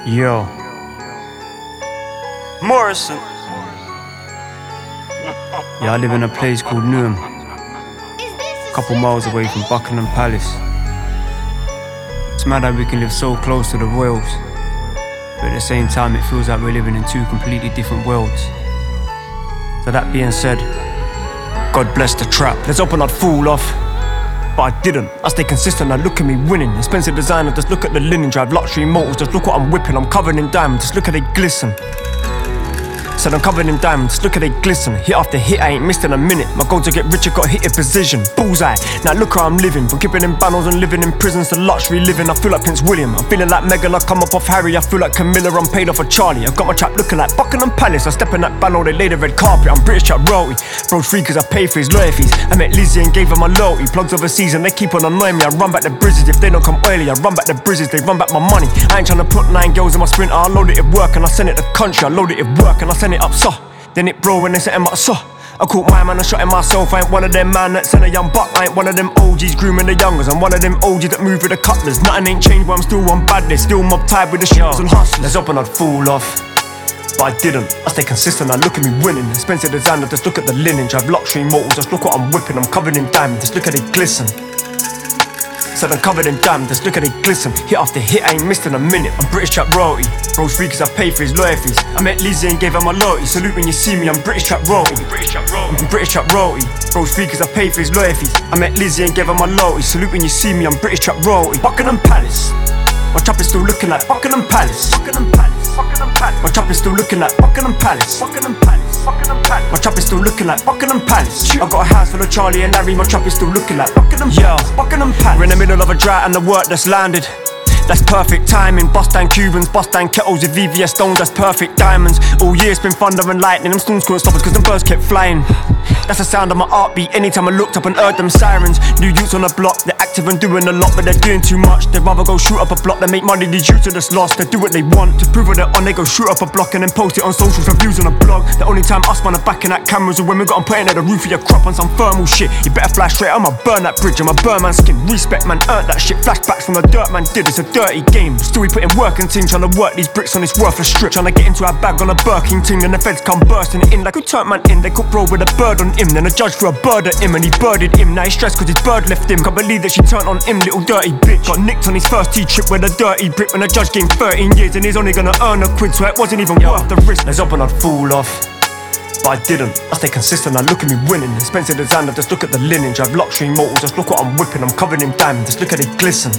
Yo, Morrison. Yeah, I live in a place called Newham, couple miles away from Buckingham Palace. It's mad how we can live so close to the royals, but at the same time it feels like we're living in two completely different worlds. So that being said, God bless the trap. Let's open I'd fall off, but I didn't. I stay consistent, I look at me winning. Expensive designer, just look at the linen. Drive luxury motors, just look what I'm whipping. I'm covered in diamonds, just look at they glisten. Said I'm covered in diamonds, look at they glisten. Hit after hit, I ain't missed in a minute. My goal to get richer, got hit in position. Bullseye, now look how I'm living. From keeping in banners and living in prisons to luxury living. I feel like Prince William, I'm feeling like Meghan, I come up off Harry. I feel like Camilla, I'm paid off of Charlie. I've got my trap looking like Buckingham Palace. I step in that banner, they lay the red carpet. I'm British trap royalty, bro's free cause I pay for his lawyer fees. I met Lizzie and gave her my loyalty. Plugs overseas and they keep on annoying me. I run back the bridges, if they don't come oily I run back the bridges, they run back my money. I ain't tryna put 9 girls in my sprinter. I load it at work and I send it to country. I load it at work and I send it up so. Then it bro when they set him up so. I caught my man, I shot him myself. I ain't one of them man that send a young buck. I ain't one of them OGs grooming the youngers. I'm one of them OGs that move with the cutlers. Nothing ain't changed but I'm still on badness. Still mob tied with the shooters and hustlers. Let's up and I'd fall off, but I didn't. I stay consistent, I look at me winning. Expensive designer, just look at the linen. Drive luxury motors, just look what I'm whipping. I'm covered in diamonds, just look at they glisten. Said I'm covered in diamonds, just look at they glisten. Hit after hit, I ain't missed in a minute. I'm British trap royalty, bro's free cause I pay for his lawyer fees. I met Lizzie and gave her my loyalty. Salute when you see me, I'm British trap royalty. I'm British trap royalty, bro's free cause I pay for his lawyer fees. I met Lizzie and gave her my loyalty. Salute when you see me, I'm British trap royalty. Buckingham Palace, my trap is still looking like Buckingham Palace. Buckingham Palace, Buckingham Palace. My trap is still looking like Buckingham Palace. Buckingham Palace, Buckingham Palace. My trap is still looking like Buckingham Palace. I got a house full of Charlie and Harry. My trap is still looking like Buckingham Palace. Buckingham Palace. We're in the middle of a drought and the work that's landed. That's perfect timing. Bust down Cubans, bust down kettles with VVS stones. That's perfect diamonds. All year it's been thunder and lightning. Them storms couldn't stop us cause them birds kept flying. That's the sound of my heartbeat. Anytime I looked up and heard them sirens. New youths on the block, they're active and doing a lot, but they're doing too much. They'd rather go shoot up a block than make money. These youths are just lost. They do what they want to prove what they're on. They go shoot up a block and then post it on socials for views on a blog. The only time us man are backing at cameras is when we got them putting at the roof of your crop on some thermal shit. You better fly straight, I'ma burn that bridge. I'm a burn man skin. Respect man, earned that shit. Flashbacks from the dirt man did. It's a dirty game. Still we put in work and ting, trying to work these bricks on this worthless strip. Trying to get into our bag on a Birkin ting, and the feds come bursting it in like who turned man in. They could bro with a bird on him, then a judge threw a bird at him and he birded him. Now he's stressed cause his bird left him. Can't believe that she turned on him, little dirty bitch. Got nicked on his first T-trip with a dirty brick when the judge gave him 13 years and he's only gonna earn a quid, so it wasn't even worth the risk. Let's up and I'd fall off, but I didn't. I stay consistent, I look at me winning. Expensive designer, just look at the linen. Drive luxury motors, just look what I'm whipping. I'm covered in diamonds, just look at it glisten.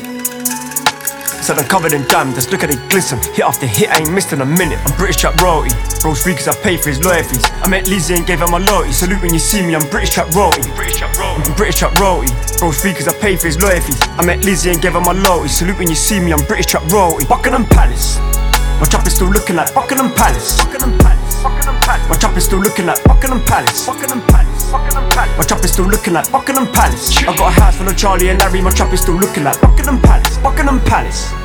Said I'm covered in diamonds, just look at it glisten. Hit after hit, I ain't missed in a minute. I'm British trap royalty, bro's free cause I pay for his lawyer fees. I met Lizzie and gave her my loyalty. Salute when you see me, I'm British trap royalty. I'm British trap royalty, bro's free cause I pay for his lawyer fees. I met Lizzie and gave her my loyalty. Salute when you see me, I'm British trap royalty. Buckingham Palace, my trap is still looking like Buckingham Palace. Buckingham Palace, Buckingham Palace. My trap is still looking like Buckingham Palace. Buckingham Palace, Buckingham Palace. My trap is still looking like Buckingham Palace. I got a house full of Charlie and Harry. My trap is still looking like Buckingham Palace. Buckingham Palace.